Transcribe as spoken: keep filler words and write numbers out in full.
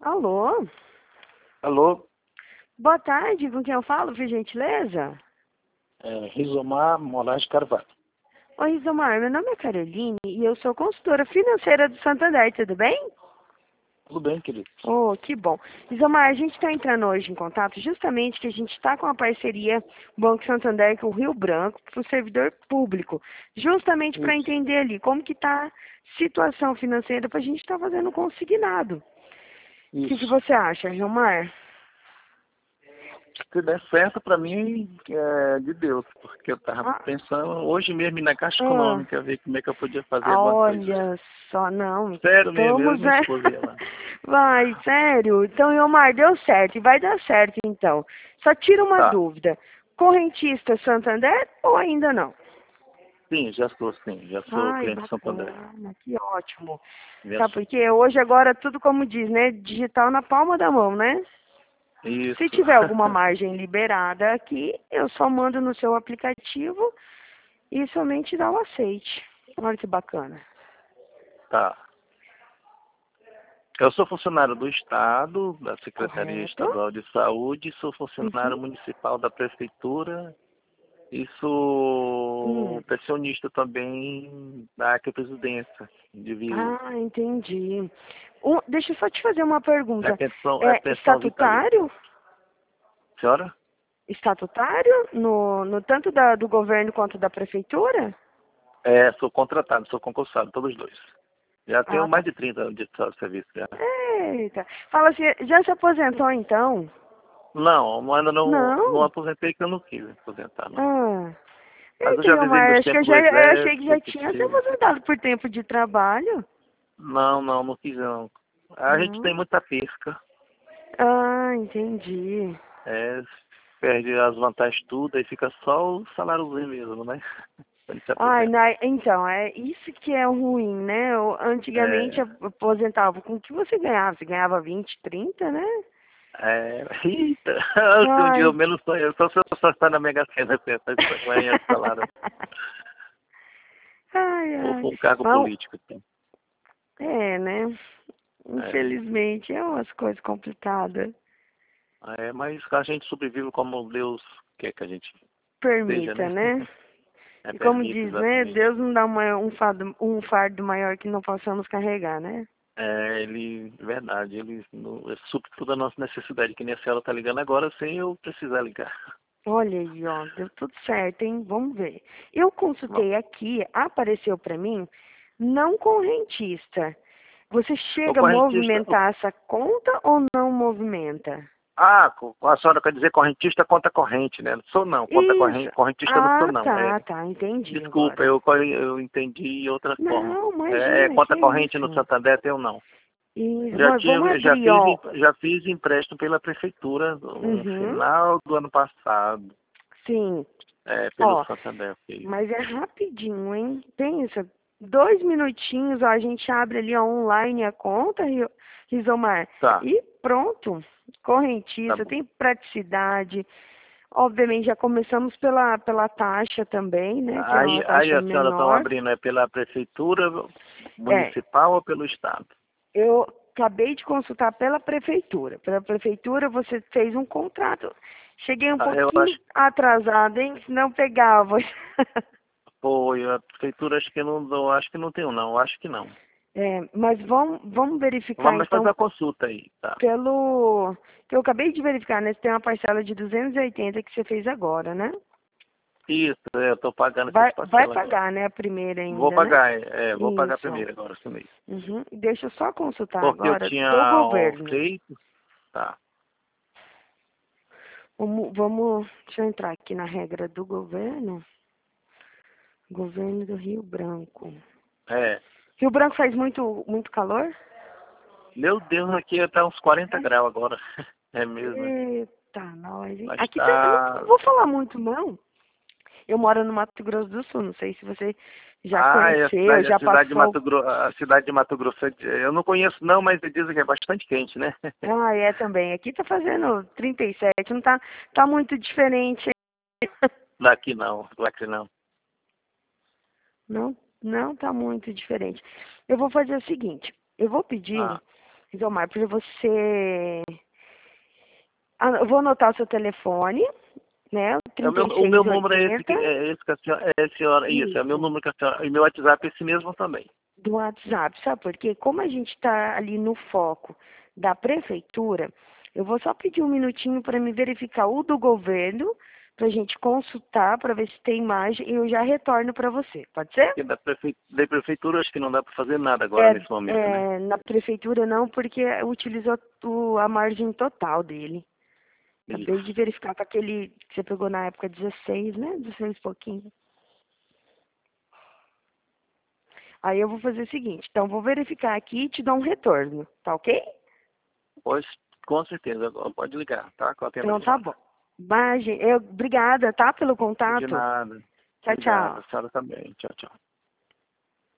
Alô? Alô, Boa tarde, com quem eu falo, por gentileza? é, Rizomar Moraes Carvalho. Oi, Isomar, meu nome é Caroline e eu sou consultora financeira do Santander, tudo bem? Tudo bem, querido? Oh, que bom. Isomar, a gente está entrando hoje em contato justamente que a gente está com uma parceria Banco Santander com o Rio Branco para o servidor público, justamente para Isso, entender ali como que está a situação financeira para a gente estar fazendo um consignado. O que, que isso. você acha, Isomar? Se der certo, para mim, é de Deus, porque eu estava Ah, pensando hoje mesmo ir na Caixa ah. Econômica, ver como é que eu podia fazer Ah, alguma coisa. olha só, não, Sério mesmo, eu e estamos, minha né? esposa ia lá. Vai, sério. Então, Iomar, deu certo e vai dar certo, então. Só tira uma Tá, dúvida. Correntista Santander ou ainda não? sim, já sou, sim, já sou Ai, cliente de Santander. bacana, que ótimo. Sabe Isso. por quê? Hoje, agora, tudo como diz, né? Digital na palma da mão, né? Se Isso. tiver alguma margem liberada aqui, eu só mando no seu aplicativo e somente dá o aceite. Olha que bacana. Tá. Eu sou funcionário do Estado, da Secretaria Correto? Estadual de Saúde, sou funcionário Uhum. municipal da Prefeitura e Hum. sou pensionista também da Arquipresidência de Vila. Ah, entendi. Um- deixa eu só te fazer uma É pergunta. pensão, é É pensão vitalícia. estatutário? Senhora? Estatutário? No, no tanto da, do governo quanto da prefeitura? É, sou contratado, sou concursado, todos os dois. Já tenho Ah, mais tá. de trinta anos de serviço já. Eita. Fala assim, já se aposentou então? Não, ainda não, não Não? aposentei que eu não quis aposentar, não. Ah. Mas eu Eita, já visei Ilmar, meus acho que eu tempos do já eu achei que exército, já que tinha se tive. aposentado por tempo de trabalho. Não, não, não quis não. A gente tem Não? muita perca. Ah, entendi. É, perde as vantagens tudo, aí fica só o saláriozinho mesmo, né? Quando se Ai, aposenta. na- então, é isso que é ruim, né? Eu- Antigamente É, ap- aposentava com o que você ganhava? Você ganhava vinte, trinta, né? é, eita, se um dia eu Ai. menos sonho, só se eu só estar na Mega Sena, pensa, ganha esse salário. Ai, Ou ai. for um cargo Mas, político, assim. é, né? É, Infelizmente, é umas coisas complicadas. é, mas a gente sobrevive como Deus quer que a gente esteja, Permita, né? né? É, E como permite, diz, né? exatamente. Deus não dá uma- um fardo, um fardo maior que não possamos carregar, né? É, ele, verdade, ele, no, ele supre toda a nossa necessidade, que nem a senhora está ligando agora sem eu precisar ligar. Olha aí, ó, deu tudo certo, hein? Vamos ver. Eu Bom, consultei aqui, apareceu para mim, não correntista. Você o chega a correntista, o- movimentar essa conta ou não movimenta? ah, co- a senhora quer dizer correntista conta corrente, né? Não sou não, conta Isso. corrente, correntista não sou Ah, não. É, tá, tá, entendi desculpa, agora. eu, co- eu entendi outra forma. Não, É, imagina, que conta corrente no isso. Santander eu não. Isso. Já Mas vamos tive, já abrir, fiz, ó. em- já fiz empréstimo pela prefeitura no Uhum. final do ano passado, Sim. é, pelo Ó, Santander, eu fiz. mas é rapidinho, hein? Pensa, dois minutinhos, ó, a gente abre ali ó, online a conta, Ri- Rizomar, Tá, e pronto. tá Correntista, bom. tem praticidade. Obviamente, já começamos pela, pela taxa também, né? Que é Aí, uma aí taxa a senhora está menor. abrindo é pela prefeitura É, municipal ou pelo estado? eu acabei de consultar pela prefeitura. Pela prefeitura, você fez um contrato. Cheguei um Ah, eu pouquinho acho que atrasada, hein? Não pegava. foi, a prefeitura acho que não, eu acho que não tem um não, eu acho que não. É, mas vamos, vamos verificar Vamos fazer então a consulta aí, tá? pelo que eu acabei de verificar, né? Você tem uma parcela de duzentos e oitenta que você fez agora, né? Isso, é, eu estou pagando essas Vai, vai parcelas agora. pagar, né? A primeira Vou ainda, né? pagar, é, é, vou pagar Isso. primeiro agora esse mês. Uhum. Deixa eu só consultar Porque eu agora do tinha ó, governo. feito, tá, Vamos, vamos, deixa eu entrar aqui na regra do governo. Governo do Rio Branco. é, Rio Branco faz muito, muito calor? meu Deus, aqui tá uns quarenta graus agora, é mesmo, Eita, nós, hein? mas Aqui tá, eu não tá, vou falar muito, não. Eu moro no Mato Grosso do Sul, não sei se você já ah, é a conheceu, cidade, a já cidade de passou. Mato Grosso, a cidade de Mato Grosso, eu não conheço não, mas dizem que é bastante quente, né? Ah, é também. Aqui tá fazendo trinta e sete, não tá, tá muito diferente. Daqui não, daqui não. Não, não tá muito diferente. Eu vou fazer o seguinte, eu vou pedir Ah, Isomar, para você... Ah, eu vou anotar o seu telefone, né? O É o meu, trinta e o meu seis número é esse, que- oitenta. é esse que a senhora, é, a senhora, isso, é o meu Isso. número que a senhora, e meu WhatsApp é esse mesmo também. Do WhatsApp, sabe por quê? Como a gente está ali no foco da prefeitura, eu vou só pedir um minutinho para me verificar o do governo, para a gente consultar, para ver se tem imagem, e eu já retorno para você. Pode ser? Porque da, prefe, da prefeitura acho que não dá para fazer nada agora É, nesse momento, né? é, na prefeitura não, porque utilizou o- a margem total dele. Acabei de Isso. verificar com aquele que você pegou na época dezesseis, né? dezesseis e pouquinho. Aí eu vou fazer o seguinte, então vou verificar aqui e te dar um retorno, tá ok? Pois, com certeza, pode ligar, tá? Que eu atendo a Então tá senhora. bom. Bye, gente. Eu, obrigada, tá, pelo De contato. nada. Tchau, Obrigado, tchau. a senhora também. Tchau, tchau.